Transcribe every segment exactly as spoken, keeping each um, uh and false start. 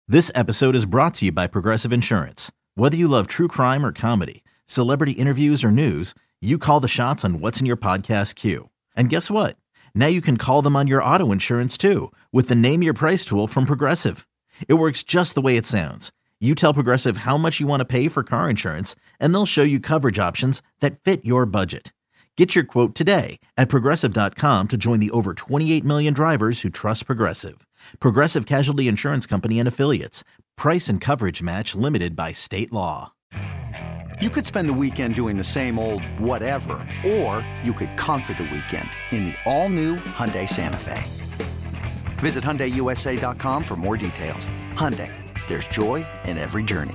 This episode is brought to you by Progressive Insurance. Whether you love true crime or comedy, celebrity interviews or news, you call the shots on what's in your podcast queue. And guess what? Now you can call them on your auto insurance too with the Name Your Price tool from Progressive. It works just the way it sounds. You tell Progressive how much you want to pay for car insurance, and they'll show you coverage options that fit your budget. Get your quote today at progressive dot com to join the over twenty-eight million drivers who trust Progressive. Progressive Casualty Insurance Company and Affiliates. Price and coverage match limited by state law. You could spend the weekend doing the same old whatever, or you could conquer the weekend in the all-new Hyundai Santa Fe. Visit Hyundai U S A dot com for more details. Hyundai, there's joy in every journey.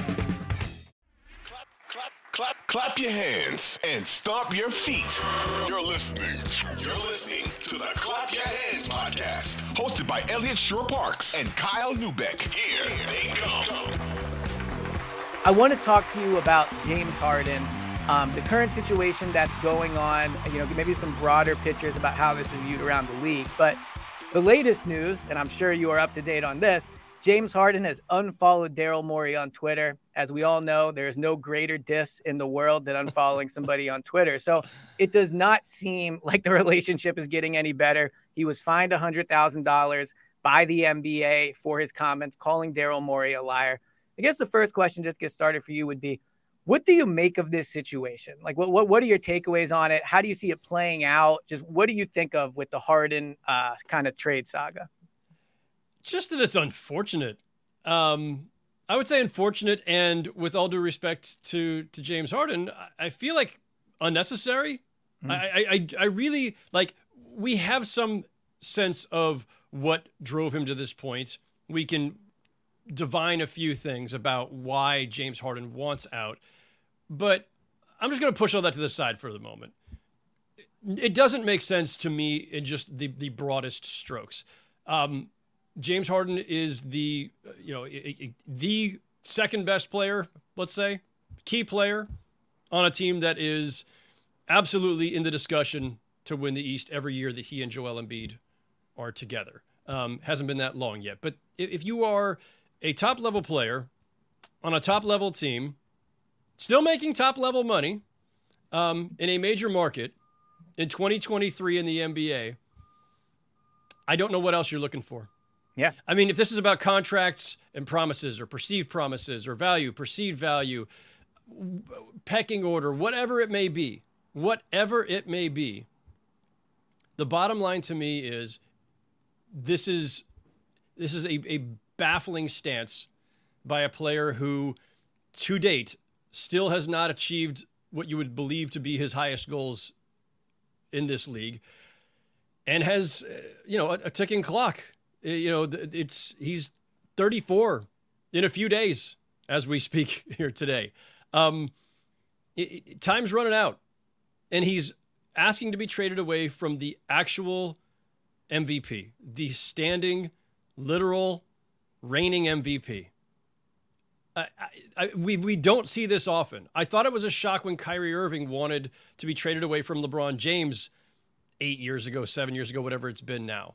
Clap, clap, clap your hands and stomp your feet. You're listening. You're listening to the Clap Your Hands podcast, hosted by Elliot Shore-Parks and Kyle Neubeck. Here they go. I want to talk to you about James Harden, um, the current situation that's going on, you know, maybe some broader pictures about how this is viewed around the league. But the latest news, and I'm sure you are up to date on this, James Harden has unfollowed Daryl Morey on Twitter. As we all know, there is no greater diss in the world than unfollowing somebody on Twitter. So it does not seem like the relationship is getting any better. He was fined one hundred thousand dollars by the N B A for his comments, calling Daryl Morey a liar. I guess the first question, just to get started for you, would be, what do you make of this situation? Like, what what what are your takeaways on it? How do you see it playing out? Just what do you think of with the Harden uh, kind of trade saga? Just that it's unfortunate. Um, I would say unfortunate, and with all due respect to to James Harden, I feel like unnecessary. Mm. I, I I really like. We have some sense of what drove him to this point. We can divine a few things about why James Harden wants out, but I'm just going to push all that to the side for the moment. It doesn't make sense to me in just the the broadest strokes. Um, James Harden is the, you know, the second best player, let's say, key player on a team that is absolutely in the discussion to win the East every year that he and Joel Embiid are together. Um, hasn't been that long yet. But if you are a top-level player on a top-level team, still making top-level money um, in a major market in twenty twenty-three in the N B A, I don't know what else you're looking for. Yeah. I mean, if this is about contracts and promises or perceived promises or value, perceived value, pecking order, whatever it may be, whatever it may be, the bottom line to me is this is this is a, a baffling stance by a player who, to date, still has not achieved what you would believe to be his highest goals in this league, and has, you know, a, a ticking clock. You know, it's he's thirty-four in a few days as we speak here today. Um, it, it, time's running out, and he's asking to be traded away from the actual M V P, the standing, literal, reigning M V P. I, I, I, we we don't see this often. I thought it was a shock when Kyrie Irving wanted to be traded away from LeBron James eight years ago, seven years ago, whatever it's been now.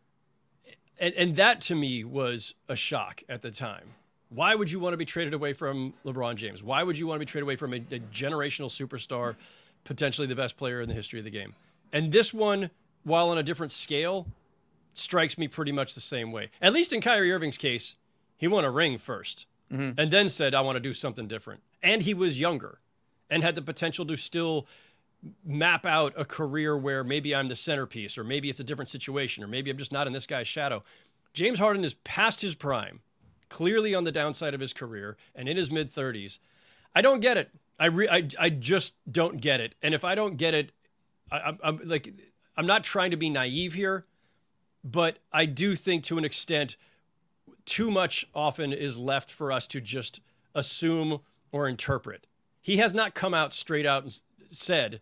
And, and that, to me, was a shock at the time. Why would you want to be traded away from LeBron James? Why would you want to be traded away from a, a generational superstar, potentially the best player in the history of the game? And this one, while on a different scale, strikes me pretty much the same way. At least in Kyrie Irving's case, he won a ring first, mm-hmm. and then said, I want to do something different. And he was younger and had the potential to still map out a career where maybe I'm the centerpiece, or maybe it's a different situation, or maybe I'm just not in this guy's shadow. James Harden is past his prime, clearly on the downside of his career, and in his mid-thirties. I don't get it. I, re- I I just don't get it. And if I don't get it, I, I'm, I'm like, I'm not trying to be naive here, but I do think to an extent, too much often is left for us to just assume or interpret. He has not come out straight out and said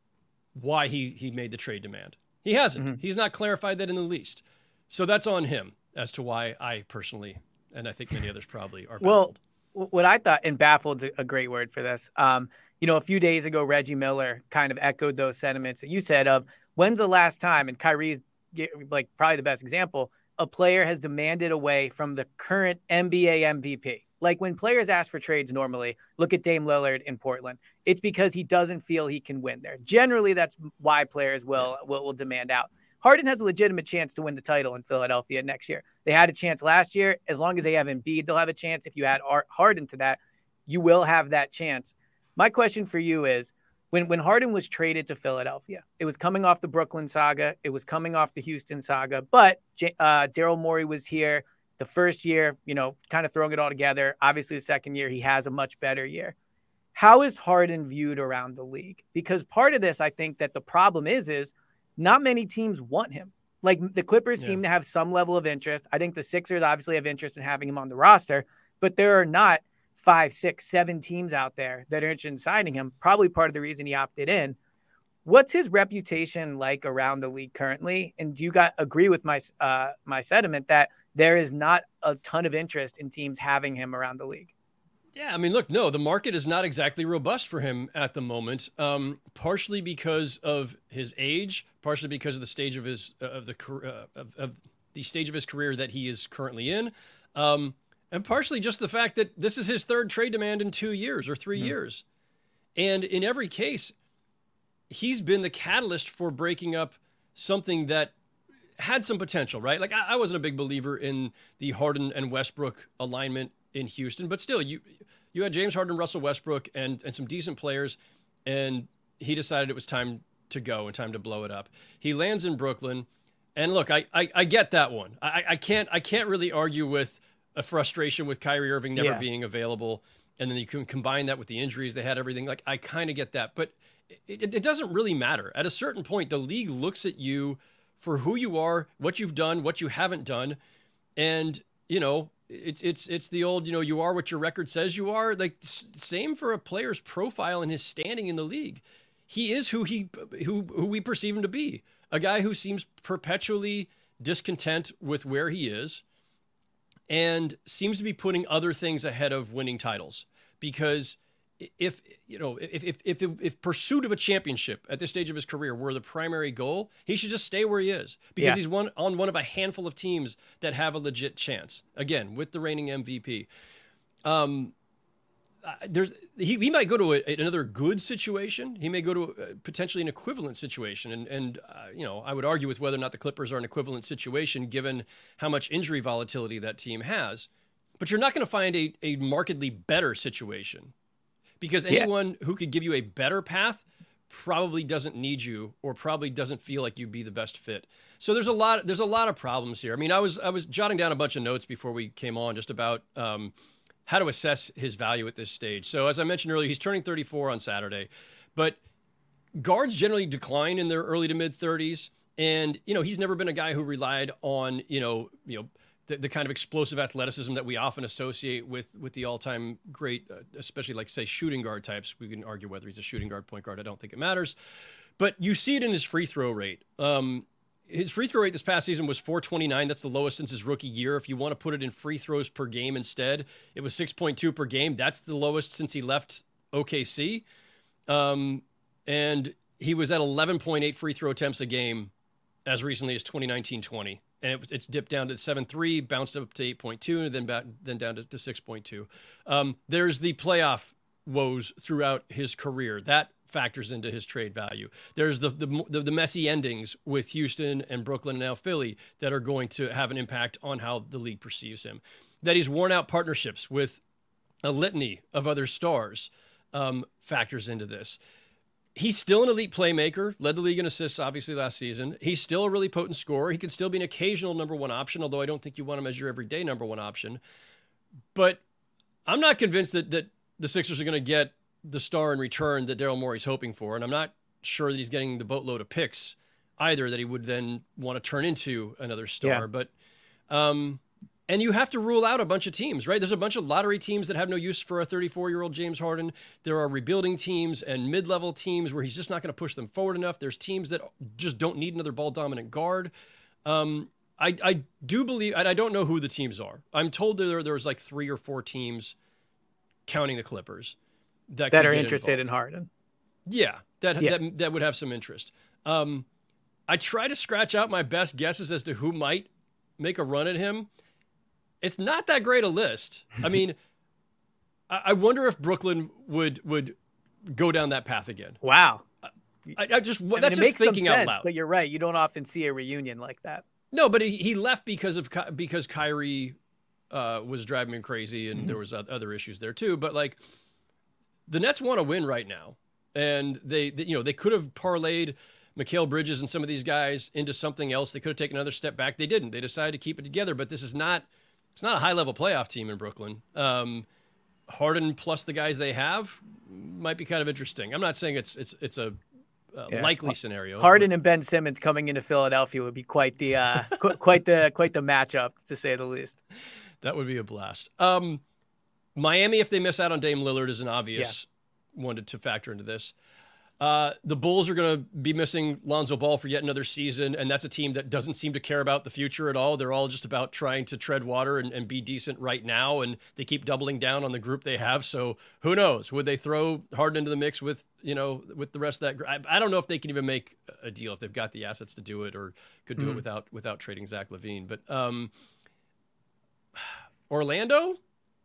why he, he made the trade demand. He hasn't. Mm-hmm. He's not clarified that in the least. So that's on him as to why I personally, and I think many others probably, are baffled. Well, what I thought, and baffled is a great word for this, um, you know, a few days ago, Reggie Miller kind of echoed those sentiments that you said of, when's the last time, and Kyrie's like probably the best example, a player has demanded away from the current N B A M V P. Like when players ask for trades normally, look at Dame Lillard in Portland. It's because he doesn't feel he can win there. Generally, that's why players will, will, will demand out. Harden has a legitimate chance to win the title in Philadelphia next year. They had a chance last year. As long as they have Embiid, they'll have a chance. If you add Harden to that, you will have that chance. My question for you is, when, when Harden was traded to Philadelphia, it was coming off the Brooklyn saga. It was coming off the Houston saga. But uh, Daryl Morey was here. The first year, you know, kind of throwing it all together. Obviously, the second year, he has a much better year. How is Harden viewed around the league? Because part of this, I think that the problem is, is not many teams want him. Like the Clippers yeah. seem to have some level of interest. I think the Sixers obviously have interest in having him on the roster, but there are not five, six, seven teams out there that are interested in signing him. Probably part of the reason he opted in. What's his reputation like around the league currently? And do you got agree with my uh, my sentiment that there is not a ton of interest in teams having him around the league? Yeah, I mean, look, no, the market is not exactly robust for him at the moment. Um, partially because of his age, partially because of the stage of his of the uh, of, of the stage of his career that he is currently in, um, and partially just the fact that this is his third trade demand in two years or three mm-hmm. years, and in every case, he's been the catalyst for breaking up something that had some potential, right? Like I, I wasn't a big believer in the Harden and Westbrook alignment in Houston, but still you, you had James Harden, Russell Westbrook and, and some decent players. And he decided it was time to go and time to blow it up. He lands in Brooklyn. And look, I, I, I get that one. I, I can't, I can't really argue with a frustration with Kyrie Irving never yeah. being available. And then you can combine that with the injuries. They had everything. Like I kind of get that, but it, it, it doesn't really matter. At a certain point, the league looks at you for who you are, what you've done, what you haven't done. And, you know, it's, it's, it's the old, you know, you are what your record says you are. Like same for a player's profile and his standing in the league. He is who he, who, who we perceive him to be, a guy who seems perpetually discontent with where he is and seems to be putting other things ahead of winning titles. Because if, you know, if, if, if, if pursuit of a championship at this stage of his career were the primary goal, he should just stay where he is because yeah. he's one on one of a handful of teams that have a legit chance. Again, with the reigning M V P. Um, there's, he, he might go to a, another good situation. He may go to a, potentially an equivalent situation. And, and uh, you know, I would argue with whether or not the Clippers are an equivalent situation, given how much injury volatility that team has, but you're not going to find a, a markedly better situation. Because anyone yeah. who could give you a better path probably doesn't need you or probably doesn't feel like you'd be the best fit. So there's a lot, there's a lot of problems here. I mean, I was, I was jotting down a bunch of notes before we came on just about um, how to assess his value at this stage. So as I mentioned earlier, he's turning thirty-four on Saturday, but guards generally decline in their early to mid thirties. And, you know, he's never been a guy who relied on, you know, you know, The, the kind of explosive athleticism that we often associate with with the all-time great, uh, especially like, say, shooting guard types. We can argue whether he's a shooting guard, point guard. I don't think it matters. But you see it in his free throw rate. Um, his free throw rate this past season was four twenty-nine. That's the lowest since his rookie year. If you want to put it in free throws per game instead, it was six point two per game. That's the lowest since he left O K C. Um, and he was at eleven point eight free throw attempts a game as recently as twenty nineteen twenty. And it, it's dipped down to seven point three, bounced up to eight point two, and then back, then down to, to six point two. Um, there's the playoff woes throughout his career. That factors into his trade value. There's the, the, the, the messy endings with Houston and Brooklyn and now Philly that are going to have an impact on how the league perceives him. That he's worn out partnerships with a litany of other stars um, factors into this. He's still an elite playmaker, led the league in assists, obviously, last season. He's still a really potent scorer. He can still be an occasional number one option, although I don't think you want him as your everyday number one option. But I'm not convinced that, that the Sixers are going to get the star in return that Daryl Morey's hoping for, and I'm not sure that he's getting the boatload of picks either that he would then want to turn into another star. Yeah. But, um, and you have to rule out a bunch of teams, right? There's a bunch of lottery teams that have no use for a thirty-four-year-old James Harden. There are rebuilding teams and mid-level teams where he's just not going to push them forward enough. There's teams that just don't need another ball-dominant guard. Um, I, I do believe, and I don't know who the teams are. I'm told there there's like three or four teams, counting the Clippers, that, that are interested involved. in Harden. Yeah, that, yeah. that that would have some interest. Um, I try to scratch out my best guesses as to who might make a run at him, it's not that great a list. I mean, I, I wonder if Brooklyn would would go down that path again. Wow. I, I just I mean, that's it just makes thinking some out sense, loud. but you're right. You don't often see a reunion like that. No, but he, he left because of Ky- because Kyrie uh, was driving him crazy, and mm-hmm. there was other issues there too. But like, the Nets want to win right now, and they, they you know they could have parlayed Mikal Bridges and some of these guys into something else. They could have taken another step back. They didn't. They decided to keep it together. But this is not it's not a high level playoff team in Brooklyn. Um, Harden plus the guys they have might be kind of interesting. I'm not saying it's it's it's a Uh, yeah. likely scenario. Harden and Ben Simmons coming into Philadelphia would be quite the uh, qu- quite the quite the matchup, to say the least. That would be a blast. Um, Miami, if they miss out on Dame Lillard, is an obvious yeah. one to, to factor into this. Uh, the Bulls are going to be missing Lonzo Ball for yet another season, and that's a team that doesn't seem to care about the future at all. They're all just about trying to tread water and, and be decent right now, and they keep doubling down on the group they have. So who knows? Would they throw Harden into the mix with, you know, with the rest of that group? I, I don't know if they can even make a deal, if they've got the assets to do it, or could do mm-hmm. it without without trading Zach LaVine. But um, Orlando?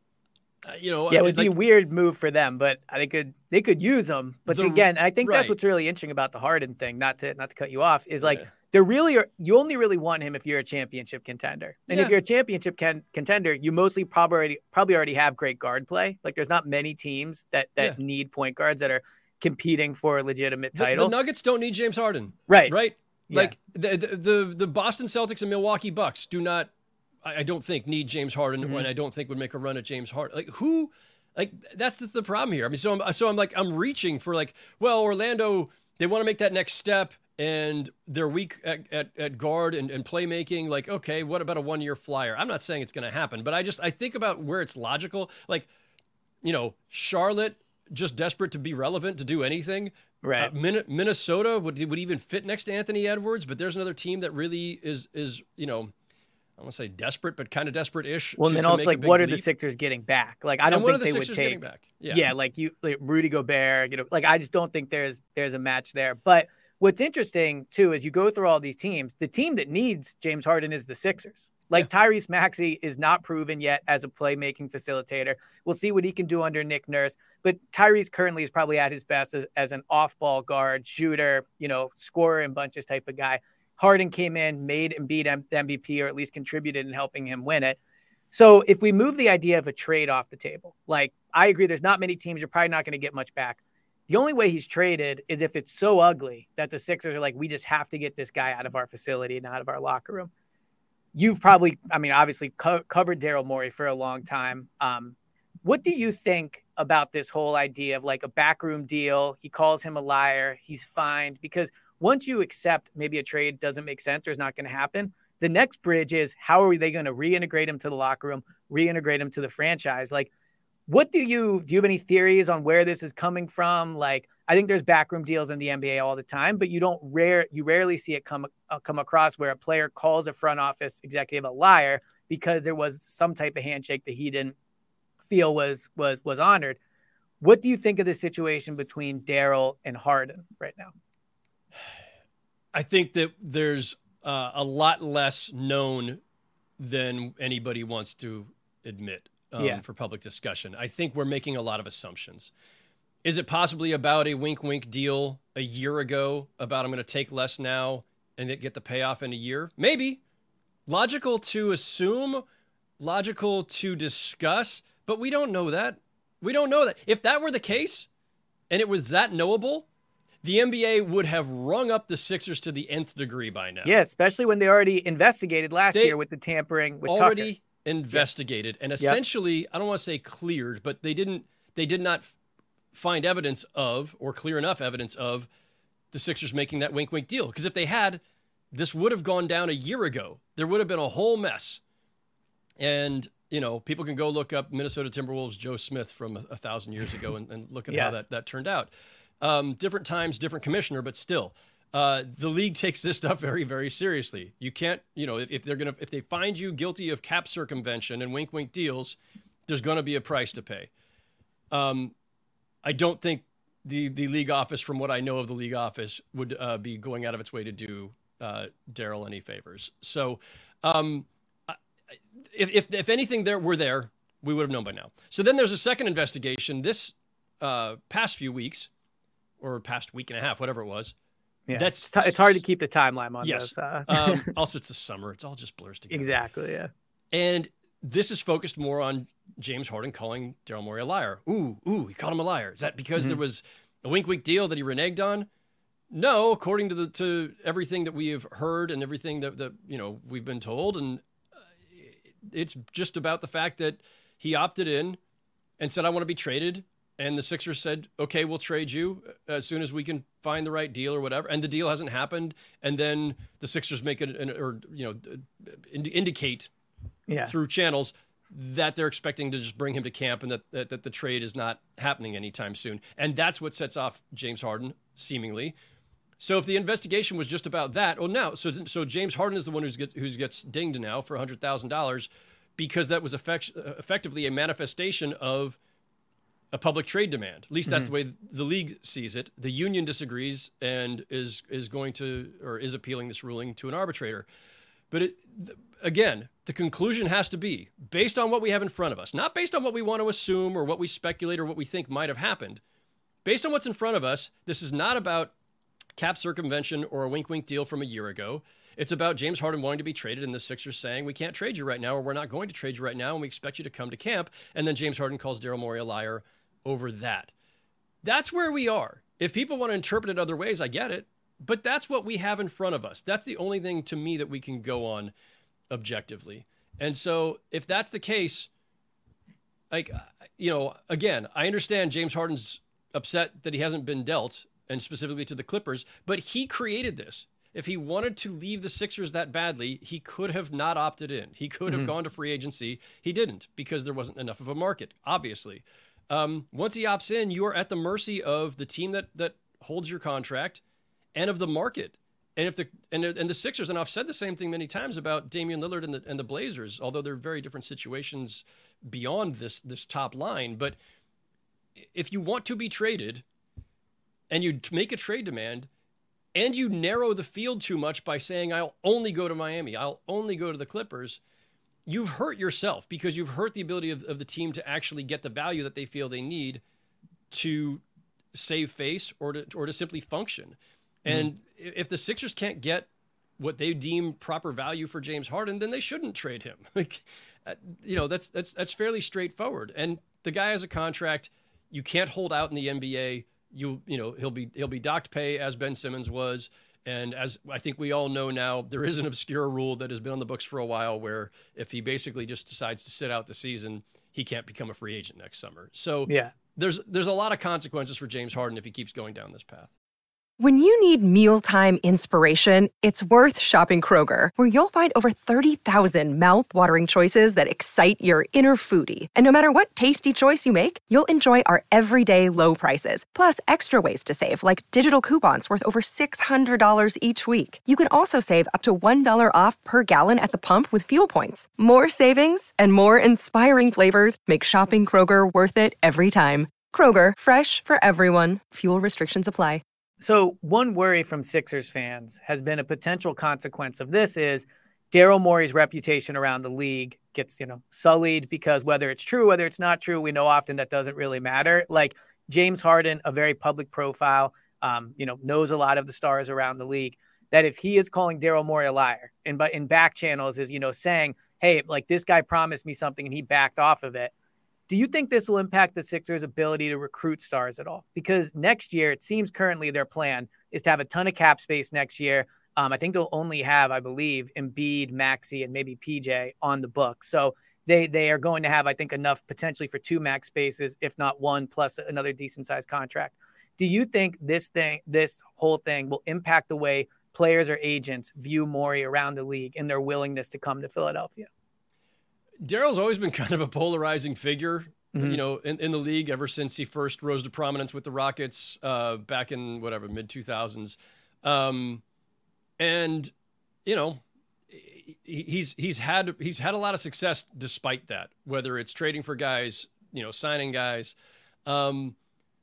Uh, you know, yeah, it would like, be a weird move for them, but I think could they could use them. But the, again, I think right. that's what's really interesting about the Harden thing. Not to not to cut you off, is like yeah. they're really are, you only really want him if you're a championship contender, and yeah. if you're a championship can, contender, you mostly probably already probably already have great guard play. Like there's not many teams that that yeah. need point guards that are competing for a legitimate the, title. The Nuggets don't need James Harden, right? Right. Yeah. Like the, the the the Boston Celtics and Milwaukee Bucks do not, I don't think, need James Harden, mm-hmm. and I don't think would make a run at James Harden. Like who? Like that's the, the problem here. I mean, so I'm so I'm like I'm reaching for like, well, Orlando, they want to make that next step, and they're weak at, at, at guard and, and playmaking. Like, okay, what about a one year flyer? I'm not saying it's going to happen, but I just I think about where it's logical. Like, you know, Charlotte just desperate to be relevant to do anything. Right. Uh, Min- Minnesota would would even fit next to Anthony Edwards, but there's another team that really is is you know. I want to say desperate, but kind of desperate-ish. Well, to, and then to also, like, what what are leap. the Sixers getting back? Like, I don't and think they the would take. Back? Yeah. yeah, like you, like Rudy Gobert. You know, like I just don't think there's there's a match there. But what's interesting too is you go through all these teams. The team that needs James Harden is the Sixers. Like yeah. Tyrese Maxey is not proven yet as a playmaking facilitator. We'll see what he can do under Nick Nurse. But Tyrese currently is probably at his best as, as an off-ball guard, shooter, you know, scorer in bunches type of guy. Harden came in, made and beat M V P, or at least contributed in helping him win it. So if we move the idea of a trade off the table, like I agree, there's not many teams, you're probably not going to get much back. The only way he's traded is if it's so ugly that the Sixers are like, we just have to get this guy out of our facility and out of our locker room. You've probably, I mean, obviously co- covered Daryl Morey for a long time. Um, what do you think about this whole idea of like a backroom deal? He calls him a liar. He's fined because once you accept maybe a trade doesn't make sense or is not going to happen, the next bridge is how are they going to reintegrate him to the locker room, reintegrate him to the franchise? Like, what do you, do you have any theories on where this is coming from? Like, I think there's backroom deals in the N B A all the time, but you don't rare, you rarely see it come, uh, come across where a player calls a front office executive a liar because there was some type of handshake that he didn't feel was, was, was honored. What do you think of the situation between Daryl and Harden right now? I think that there's uh, a lot less known than anybody wants to admit um, yeah. for public discussion. I think we're making a lot of assumptions. Is it possibly about a wink, wink deal a year ago about I'm going to take less now and get the payoff in a year? Maybe. Logical to assume, logical to discuss, but we don't know that. We don't know that. If that were the case and it was that knowable, the N B A would have rung up the Sixers to the nth degree by now. Yeah, especially when they already investigated last they year with the tampering with already Tucker. investigated yeah. and essentially, yep. I don't want to say cleared, but they didn't. They did not find evidence of or clear enough evidence of the Sixers making that wink, wink deal. Because if they had, this would have gone down a year ago. There would have been a whole mess. And you know, people can go look up Minnesota Timberwolves Joe Smith from a, a thousand years ago and, and look at yes. how that that turned out. Um, different times, different commissioner, but still, uh, the league takes this stuff very, very seriously. You can't, you know, if, if they're gonna, if they find you guilty of cap circumvention and wink, wink deals, there's going to be a price to pay. Um, I don't think the the league office, from what I know of the league office, would uh, be going out of its way to do uh, Daryl any favors. So, um, if, if, if anything there were there, we would have known by now. So then there's a second investigation this uh, past few weeks or past week and a half, whatever it was. Yeah, That's it's, t- it's hard to keep the timeline on yes. this. Uh. um, also, it's the summer. It's all just blurs together. Exactly, yeah. And this is focused more on James Harden calling Daryl Morey a liar. Ooh, ooh, he called him a liar. Is that because mm-hmm. there was a wink-wink deal that he reneged on? No, according to the to everything that we have heard and everything that, that you know we've been told, and uh, it's just about the fact that he opted in and said, I want to be traded. And the Sixers said, okay, we'll trade you as soon as we can find the right deal or whatever. And the deal hasn't happened. And then the Sixers make it, or, you know, ind- indicate yeah. through channels that they're expecting to just bring him to camp and that, that, that the trade is not happening anytime soon. And that's what sets off James Harden, seemingly. So if the investigation was just about that, well, now, so so James Harden is the one who's get, who gets dinged now for one hundred thousand dollars because that was effect, effectively a manifestation of a public trade demand. At least that's mm-hmm. the way the league sees it. The union disagrees and is is going to, or is appealing this ruling to an arbitrator. But it, again, the conclusion has to be based on what we have in front of us, not based on what we want to assume or what we speculate or what we think might have happened. Based on what's in front of us, this is not about cap circumvention or a wink-wink deal from a year ago. It's about James Harden wanting to be traded and the Sixers saying, we can't trade you right now, or we're not going to trade you right now, and we expect you to come to camp. And then James Harden calls Daryl Morey a liar over that. That's where we are. If people want to interpret it other ways, I get it. But that's what we have in front of us. That's the only thing to me that we can go on objectively. And so if that's the case, like, you know, again, I understand James Harden's upset that he hasn't been dealt, and specifically to the Clippers, but he created this. If he wanted to leave the Sixers that badly, he could have not opted in. He could have mm-hmm. gone to free agency. He didn't, because there wasn't enough of a market, obviously. Um, once he opts in, you are at the mercy of the team that that holds your contract and of the market. And if the and, and the Sixers, and I've said the same thing many times about Damian Lillard and the and the Blazers, although they're very different situations beyond this this top line. But if you want to be traded and you make a trade demand and you narrow the field too much by saying, I'll only go to Miami, I'll only go to the Clippers, you've hurt yourself, because you've hurt the ability of, of the team to actually get the value that they feel they need to save face or to, or to simply function. Mm-hmm. And if the Sixers can't get what they deem proper value for James Harden, then they shouldn't trade him. Like, you know, that's, that's, that's fairly straightforward. And the guy has a contract. You can't hold out in the N B A. You, you know, he'll be, he'll be docked pay as Ben Simmons was. And as I think we all know now, there is an obscure rule that has been on the books for a while where if he basically just decides to sit out the season, he can't become a free agent next summer. So yeah, there's there's a lot of consequences for James Harden if he keeps going down this path. When you need mealtime inspiration, it's worth shopping Kroger, where you'll find over thirty thousand mouth-watering choices that excite your inner foodie. And no matter what tasty choice you make, you'll enjoy our everyday low prices, plus extra ways to save, like digital coupons worth over six hundred dollars each week. You can also save up to one dollar off per gallon at the pump with fuel points. More savings and more inspiring flavors make shopping Kroger worth it every time. Kroger, fresh for everyone. Fuel restrictions apply. So one worry from Sixers fans has been a potential consequence of this is Daryl Morey's reputation around the league gets, you know, sullied, because whether it's true, whether it's not true, we know often that doesn't really matter. Like James Harden, a very public profile, um, you know, knows a lot of the stars around the league, that if he is calling Daryl Morey a liar and but in back channels is, you know, saying, hey, like this guy promised me something and he backed off of it. Do you think this will impact the Sixers' ability to recruit stars at all? Because next year, it seems currently their plan is to have a ton of cap space next year. Um, I think they'll only have, I believe, Embiid, Maxey, and maybe P J on the books. So they they are going to have, I think, enough potentially for two max spaces, if not one, plus another decent-sized contract. Do you think this thing, this whole thing will impact the way players or agents view Morey around the league and their willingness to come to Philadelphia? Daryl's always been kind of a polarizing figure, mm-hmm. you know, in, in the league ever since he first rose to prominence with the Rockets uh, back in whatever, mid two thousands. Um, and, you know, he, he's, he's had, he's had a lot of success despite that, whether it's trading for guys, you know, signing guys. Um,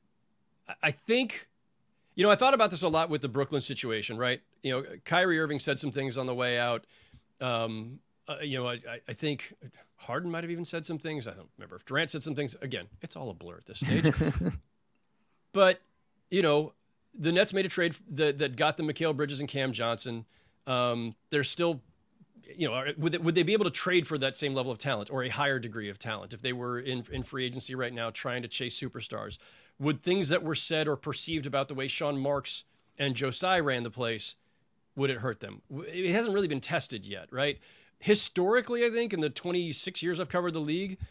I think, you know, I thought about this a lot with the Brooklyn situation, right? You know, Kyrie Irving said some things on the way out. Um, uh, you know, I, I think Harden might have even said some things. I don't remember if Durant said some things. Again, it's all a blur at this stage. But, you know, the Nets made a trade that, that got them Mikal Bridges and Cam Johnson. Um, they're still, you know, would they, would they be able to trade for that same level of talent or a higher degree of talent if they were in, in free agency right now trying to chase superstars? Would things that were said or perceived about the way Sean Marks and Joe Tsai ran the place, would it hurt them? It hasn't really been tested yet, right? Historically, I think in the twenty-six years I've covered the league,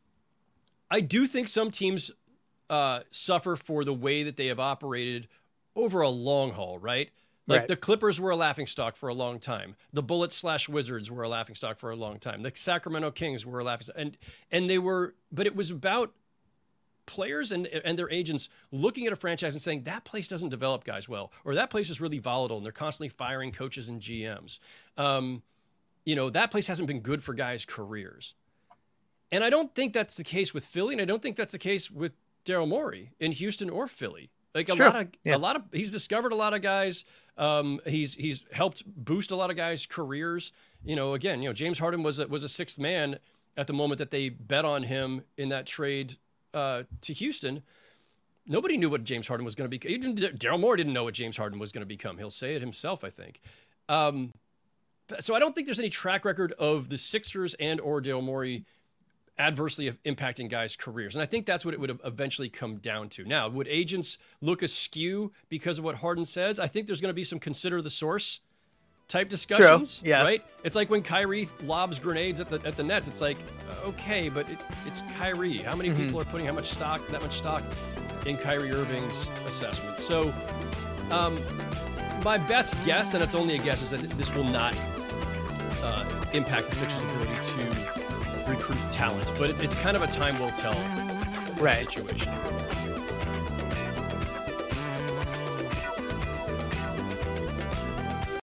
I do think some teams uh, suffer for the way that they have operated over a long haul, right? Like right. the Clippers were a laughingstock for a long time. The Bullets slash Wizards were a laughingstock for a long time. The Sacramento Kings were a laughingstock. And, and they were, but it was about players and, and their agents looking at a franchise and saying, that place doesn't develop guys well, or that place is really volatile and they're constantly firing coaches and G Ms. Um, you know, that place hasn't been good for guys' careers. And I don't think that's the case with Philly. And I don't think that's the case with Daryl Morey in Houston or Philly. Like a Sure. lot of, yeah. a lot of, he's discovered a lot of guys. Um, he's, he's helped boost a lot of guys' careers. You know, again, you know, James Harden was a, was a sixth man at the moment that they bet on him in that trade uh, to Houston. Nobody knew what James Harden was going to be. Even Daryl Morey didn't know what James Harden was going to become. He'll say it himself, I think. Um, so I don't think there's any track record of the Sixers and or Daryl Morey adversely impacting guys' careers. And I think that's what it would eventually come down to. Now, would agents look askew because of what Harden says? I think there's going to be some consider the source type discussions, True. Yes. right? It's like when Kyrie lobs grenades at the at the Nets. It's like, okay, but it, it's Kyrie. How many mm-hmm. people are putting how much stock, that much stock in Kyrie Irving's assessment? So um, my best guess, and it's only a guess, is that this will not uh, impact the Sixers' ability to recruit talent, but it, it's kind of a time will tell right. situation.